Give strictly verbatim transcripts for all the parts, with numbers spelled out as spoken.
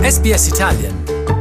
S B S Italian.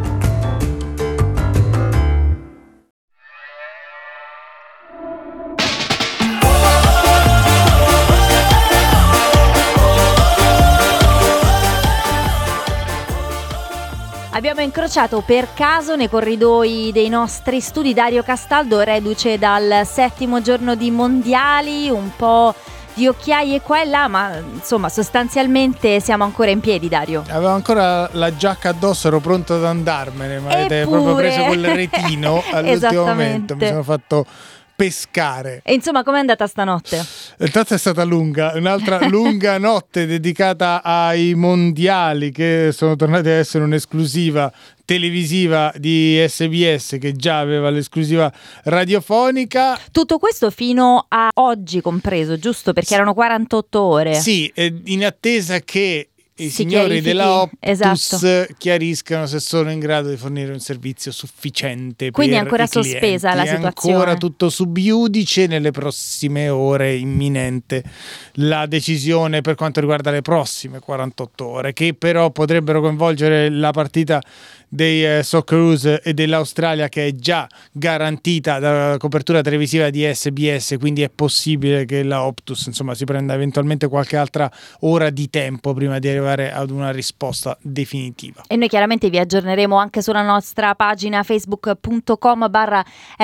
Abbiamo incrociato per caso nei corridoi dei nostri studi Dario Castaldo, reduce dal settimo giorno di mondiali, un po' di occhiaie qua e là, ma insomma sostanzialmente siamo ancora in piedi, Dario. Avevo ancora la giacca addosso, ero pronto ad andarmene, ma avete Eppure. proprio preso quel retino all'ultimo momento, mi sono fatto pescare. E insomma, com'è andata stanotte? Intanto è stata lunga, un'altra lunga notte dedicata ai mondiali che sono tornati ad essere un'esclusiva televisiva di S B S, che già aveva l'esclusiva radiofonica. Tutto questo fino a oggi compreso, giusto? Perché erano quarantotto ore. Sì, in attesa che i Si signori chiarifichi, della Optus esatto. chiariscano se sono in grado di fornire un servizio sufficiente. Quindi per è ancora i sospesa clienti. la situazione. È ancora tutto sub iudice, nelle prossime ore imminente la decisione per quanto riguarda le prossime quarantotto ore, che però potrebbero coinvolgere la partita dei eh, Socceroos e dell'Australia, che è già garantita dalla copertura televisiva di S B S, quindi è possibile che la Optus insomma si prenda eventualmente qualche altra ora di tempo prima di arrivare ad una risposta definitiva. E noi chiaramente vi aggiorneremo anche sulla nostra pagina facebook punto com barra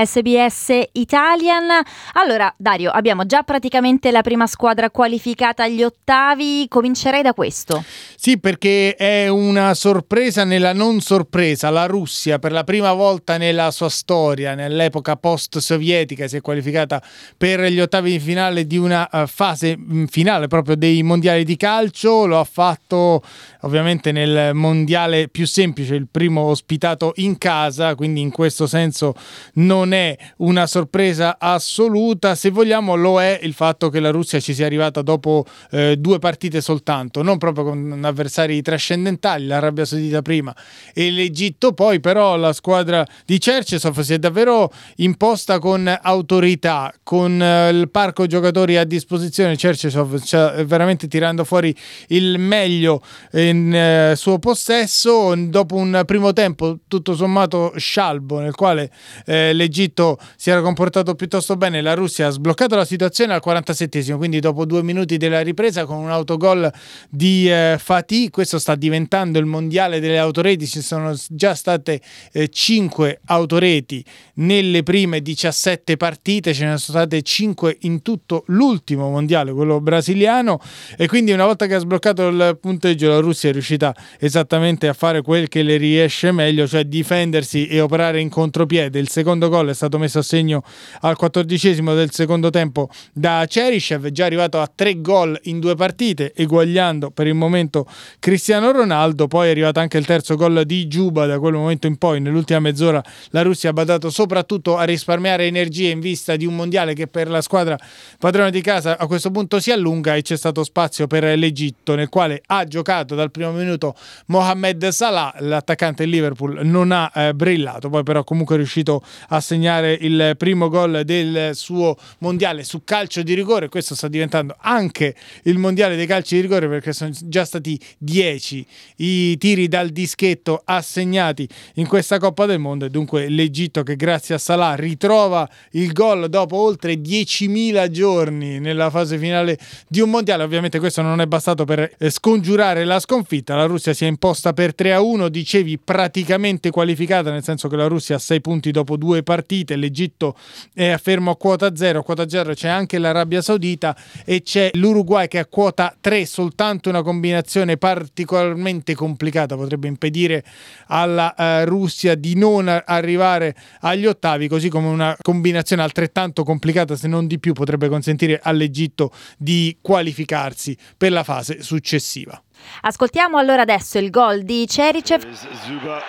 sbs Italian. Allora Dario, abbiamo già praticamente la prima squadra qualificata agli ottavi, comincerei da questo. Sì, perché è una sorpresa nella non sorpresa. La Russia per la prima volta nella sua storia, nell'epoca post-sovietica, si è qualificata per gli ottavi di finale di una uh, fase finale proprio dei mondiali di calcio. Lo ha fatto ovviamente nel mondiale più semplice, il primo ospitato in casa, quindi in questo senso non è una sorpresa assoluta. Se vogliamo lo è il fatto che la Russia ci sia arrivata dopo eh, due partite soltanto, non proprio con avversari trascendentali, l'Arabia Saudita prima e l'Egitto poi, però la squadra di Cherchesov si è davvero imposta con autorità, con eh, il parco giocatori a disposizione. Cherchesov sta veramente tirando fuori il meglio in eh, suo possesso, dopo un primo tempo tutto sommato scialbo nel quale eh, l'Egitto si era comportato piuttosto bene. La Russia ha sbloccato la situazione al quarantasettesimo, quindi dopo due minuti della ripresa, con un autogol di eh, Fatih. Questo sta diventando il mondiale delle autoreti, ci sono già state eh, cinque autoreti nelle prime diciassette partite, ce ne sono state cinque in tutto l'ultimo mondiale, quello brasiliano, e quindi una volta che ha sbloccato il punteggio la Russia è riuscita esattamente a fare quel che le riesce meglio, cioè difendersi e operare in contropiede. Il secondo gol è stato messo a segno al quattordicesimo del secondo tempo da Cheryshev, già arrivato a tre gol in due partite, eguagliando per il momento Cristiano Ronaldo. Poi è arrivato anche il terzo gol di Giuba. Da quel momento in poi, nell'ultima mezz'ora, la Russia ha badato soprattutto a risparmiare energie in vista di un mondiale che per la squadra padrona di casa a questo punto si allunga, e c'è stato spazio per l'Egitto, nel quale ha giocato dal primo minuto Mohamed Salah. L'attaccante del Liverpool non ha eh, brillato, poi però comunque è riuscito a segnare il primo gol del suo mondiale su calcio di rigore. Questo sta diventando anche il mondiale dei calci di rigore, perché sono già stati dieci i tiri dal dischetto assegnati in questa Coppa del Mondo, e dunque l'Egitto, che grazie a Salah ritrova il gol dopo oltre diecimila giorni nella fase finale di un mondiale. Ovviamente questo non è bastato per scongiurare la sconfitta. La Russia si è imposta per tre a uno, dicevi praticamente qualificata, nel senso che la Russia ha sei punti dopo due partite, l'Egitto è fermo a quota zero, a quota zero c'è anche l'Arabia Saudita e c'è l'Uruguay che è a quota tre. Soltanto una combinazione particolarmente complicata potrebbe impedire alla uh, Russia di non arrivare agli ottavi, così come una combinazione altrettanto complicata, se non di più, potrebbe consentire all'Egitto di qualificarsi per la fase successiva. Ascoltiamo allora adesso il gol di Cheryshev. Zuba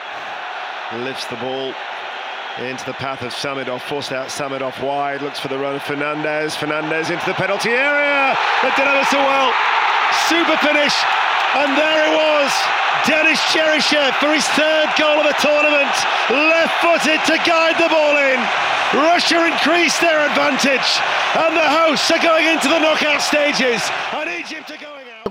lifts the ball into the path of Samedov, forced out Samedov wide, looks for the run of Fernandez, Fernandez into the penalty area, that did ever so well, super finish, and there it was, Denis Cheryshev for his third goal of the tournament, left-footed to guide the ball in. Russia increased their advantage, and the hosts are going into the knockout stages, and Egypt are going out.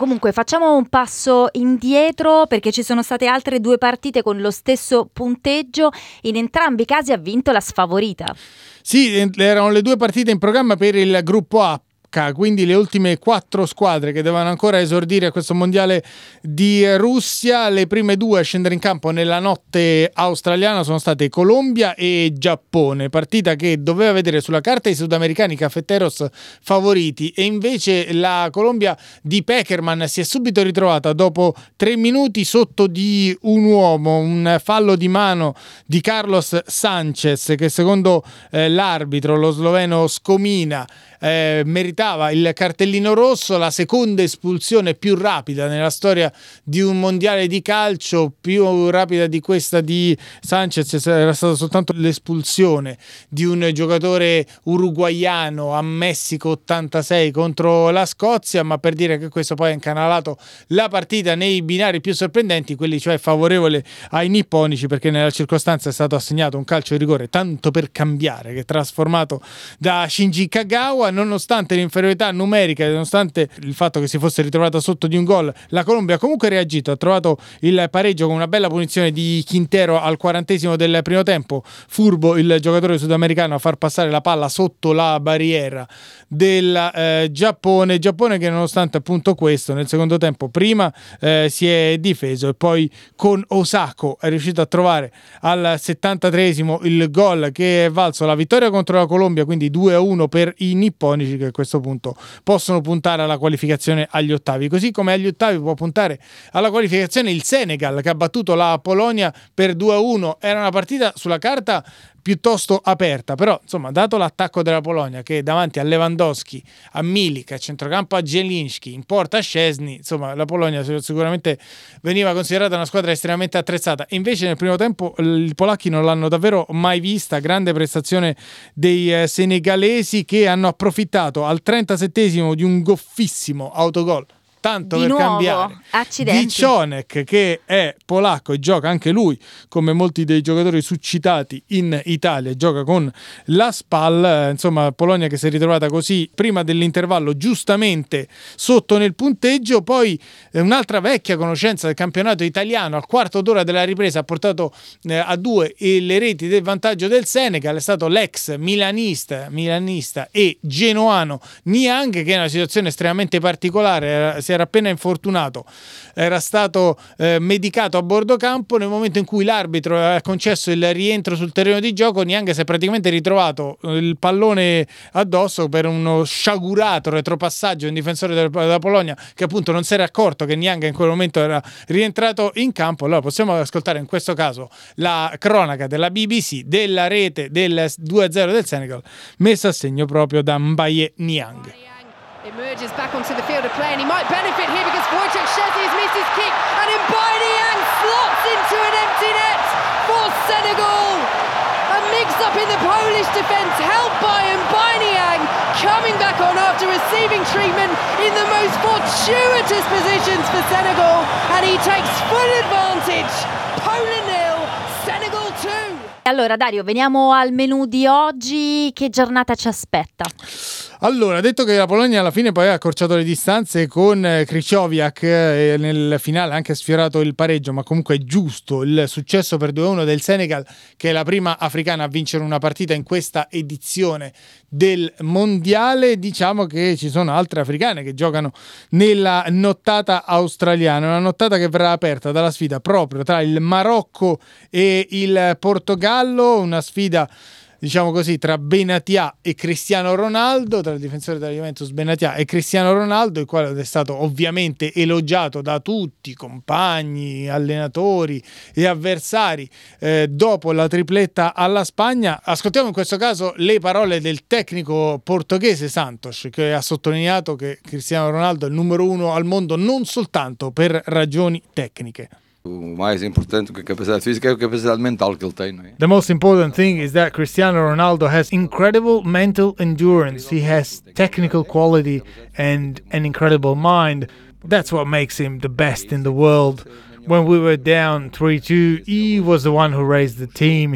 Comunque facciamo un passo indietro perché ci sono state altre due partite con lo stesso punteggio, in entrambi i casi ha vinto la sfavorita. Sì, erano le due partite in programma per il gruppo A, quindi le ultime quattro squadre che dovevano ancora esordire a questo mondiale di Russia. Le prime due a scendere in campo nella notte australiana sono state Colombia e Giappone, partita che doveva vedere sulla carta i sudamericani cafeteros favoriti, e invece la Colombia di Pekerman si è subito ritrovata dopo tre minuti sotto di un uomo, un fallo di mano di Carlos Sanchez che secondo eh, l'arbitro, lo sloveno Skomina, Eh, meritava il cartellino rosso, la seconda espulsione più rapida nella storia di un mondiale di calcio, più rapida di questa di Sanchez era stata soltanto l'espulsione di un giocatore uruguaiano a Messico ottantasei contro la Scozia, ma per dire che questo poi ha incanalato la partita nei binari più sorprendenti, quelli cioè favorevoli ai nipponici, perché nella circostanza è stato assegnato un calcio di rigore tanto per cambiare che trasformato da Shinji Kagawa. Nonostante l'inferiorità numerica, nonostante il fatto che si fosse ritrovata sotto di un gol, la Colombia ha comunque reagito, ha trovato il pareggio con una bella punizione di Quintero al quarantesimo del primo tempo, furbo il giocatore sudamericano a far passare la palla sotto la barriera del eh, Giappone, Giappone che nonostante appunto questo nel secondo tempo prima eh, si è difeso e poi con Osako è riuscito a trovare al settantatreesimo il gol che è valso la vittoria contro la Colombia, quindi due a uno per i nipponici che a questo punto possono puntare alla qualificazione agli ottavi, così come agli ottavi può puntare alla qualificazione il Senegal che ha battuto la Polonia per due a uno. Era una partita sulla carta piuttosto aperta, però insomma dato l'attacco della Polonia che davanti a Lewandowski, a Milik, a centrocampo a Zielinski, in porta a Szczesny, insomma la Polonia sicuramente veniva considerata una squadra estremamente attrezzata. Invece nel primo tempo i polacchi non l'hanno davvero mai vista, grande prestazione dei eh, senegalesi che hanno approfittato al trentasettesimo di un goffissimo autogol, tanto di per nuovo, cambiare, accidenti, di Cionek che è polacco e gioca anche lui come molti dei giocatori succitati in Italia, gioca con la Spal, insomma Polonia che si è ritrovata così prima dell'intervallo giustamente sotto nel punteggio. Poi eh, un'altra vecchia conoscenza del campionato italiano al quarto d'ora della ripresa ha portato eh, a due le reti del vantaggio del Senegal, è stato l'ex milanista, milanista e genoano Niang, che è una situazione estremamente particolare, era, si era appena infortunato, era stato eh, medicato a bordo campo. Nel momento in cui l'arbitro ha concesso il rientro sul terreno di gioco, Niang si è praticamente ritrovato il pallone addosso per uno sciagurato retropassaggio di un difensore della Polonia che appunto non si era accorto che Niang in quel momento era rientrato in campo. Allora possiamo ascoltare in questo caso la cronaca della B B C della rete del due a zero del Senegal messa a segno proprio da Mbaye Niang. Emerges back onto the field of play and he might benefit here because Wojciech Szczesny has missed his kick and Mbaye Niang slots into an empty net for Senegal. A mix-up in the Polish defence helped by Mbaye Niang coming back on after receiving treatment in the most fortuitous positions for Senegal and he takes full advantage. Poland nil, Senegal two. Allora Dario, veniamo al menù di oggi, che giornata ci aspetta? Allora, detto che la Polonia alla fine poi ha accorciato le distanze con Krychowiak e nel finale ha anche sfiorato il pareggio, ma comunque è giusto il successo per due a uno del Senegal, che è la prima africana a vincere una partita in questa edizione del mondiale. Diciamo che ci sono altre africane che giocano nella nottata australiana, una nottata che verrà aperta dalla sfida proprio tra il Marocco e il Portogallo, una sfida diciamo così tra Benatia e Cristiano Ronaldo, tra il difensore della Juventus Benatia e Cristiano Ronaldo, il quale è stato ovviamente elogiato da tutti, compagni, allenatori e avversari eh, dopo la tripletta alla Spagna. Ascoltiamo in questo caso le parole del tecnico portoghese Santos, che ha sottolineato che Cristiano Ronaldo è il numero uno al mondo non soltanto per ragioni tecniche. O mais importante que a capacidade física é a capacidade mental que ele tem, não é? The most important thing is that Cristiano Ronaldo has incredible mental endurance. He has technical quality and an incredible mind. That's what makes him the best in the world. When we were down three two, he was the one who raised the team.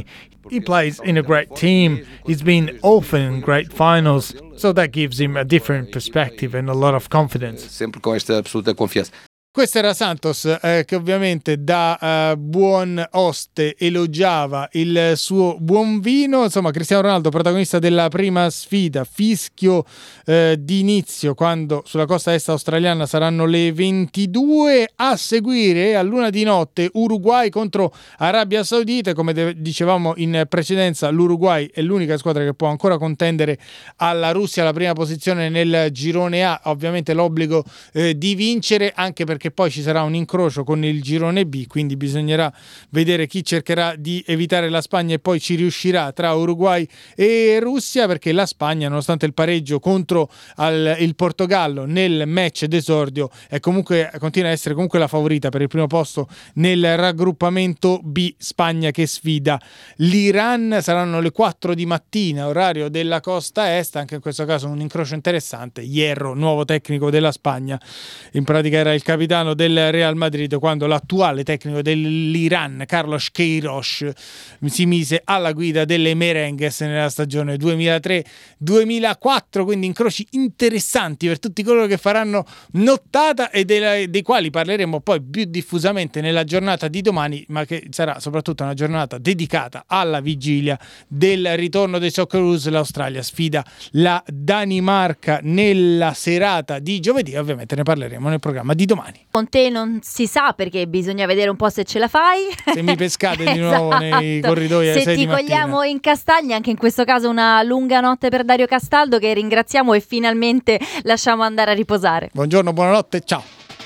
he plays in a great team. He's been often in great finals, so that gives him a different perspective and a lot of confidence. Sempre com esta absoluta confiança. Questo era Santos, eh, che ovviamente da eh, buon oste elogiava il suo buon vino. Insomma, Cristiano Ronaldo, protagonista della prima sfida, fischio eh, di inizio quando sulla costa est australiana saranno le ventidue. A seguire, a luna di notte, Uruguay contro Arabia Saudita. Come de- dicevamo in precedenza, l'Uruguay è l'unica squadra che può ancora contendere alla Russia la prima posizione nel girone A. Ovviamente l'obbligo eh, di vincere, anche perché che poi ci sarà un incrocio con il girone B, quindi bisognerà vedere chi cercherà di evitare la Spagna e poi ci riuscirà tra Uruguay e Russia, perché la Spagna, nonostante il pareggio contro al, il Portogallo nel match d'esordio, è comunque, continua a essere comunque la favorita per il primo posto nel raggruppamento B. Spagna che sfida l'Iran. Saranno le quattro di mattina, orario della costa est, anche in questo caso un incrocio interessante. Hierro, nuovo tecnico della Spagna, in pratica era il capitano del Real Madrid quando l'attuale tecnico dell'Iran, Carlos Queiroz, si mise alla guida delle Merengues nella stagione duemilatré duemilaquattro, quindi incroci interessanti per tutti coloro che faranno nottata e dei, dei quali parleremo poi più diffusamente nella giornata di domani, ma che sarà soprattutto una giornata dedicata alla vigilia del ritorno dei Socceroos. L'Australia sfida la Danimarca nella serata di giovedì, ovviamente ne parleremo nel programma di domani. Con te non si sa, perché bisogna vedere un po' se ce la fai. Se mi pescate di nuovo esatto. nei corridoi alle se sei di mattina. Se ti cogliamo in castagna, anche in questo caso una lunga notte per Dario Castaldo, che ringraziamo e finalmente lasciamo andare a riposare. Buongiorno, buonanotte, ciao.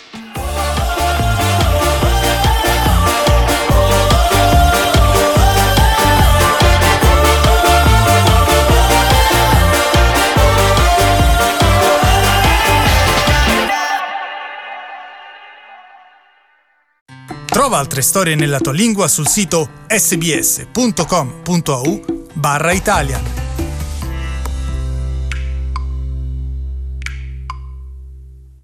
Trova altre storie nella tua lingua sul sito sbs punto com punto a u barra Italia.